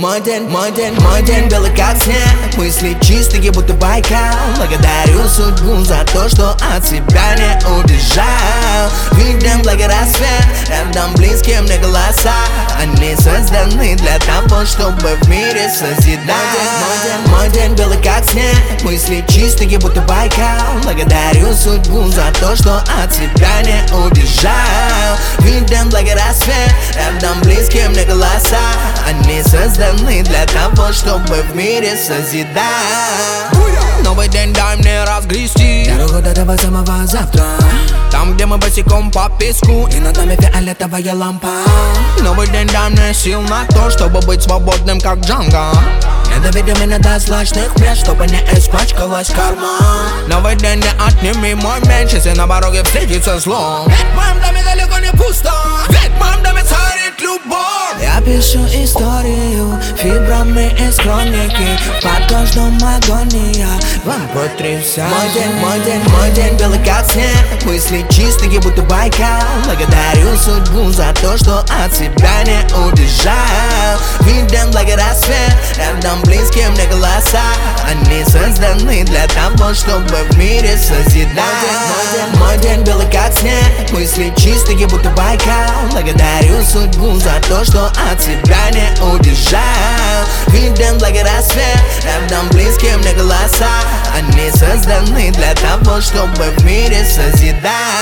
мой день белый как снег. Мысли чистые, будто Байкал. Благодарю судьбу за то, что от себя не убежал. Видим благо рассвет, рядом близкие мне голоса. Они созданы для того, чтобы в мире созидать. Мой день белый как снег. Мысли чистые, будто Байкал. Благодарю судьбу за то, что от себя не убежал. Видим благо рассвет, рядом близкие мне голоса. Они созданы для того, чтобы в мире созидать. Новый день дай мне разгрести дорогу до этого самого завтра, там, где мы босиком по песку, и над нами фиолетовая лампа. Новый день дай мне сил на то, чтобы быть свободным, как Джанго. Не доведи меня до злачных мест, чтобы не испачкалась карма. Новый день не отними мой меч, если на дороге встретится зло. Ведь в моем доме далеко не пусто, ведь в моем доме царит любовь. Я пишу историю фибрами из хроники. Под каждым агония вам потрясает. Мой день белый как снег. Мысли чистые, будто Байкал. Благодарю судьбу за то, что от себя не убежал. Видим благо рассвет, рядом близкие мне голоса. Они созданы для того, чтобы в мире созидать. Мой день белый как снег. Мысли чистые, будто Байкал. Благодарю судьбу за то, что от себя не убежал. Видим благо рассвет, рядом близкие мне голоса. Они созданы для того, чтобы в мире созидать.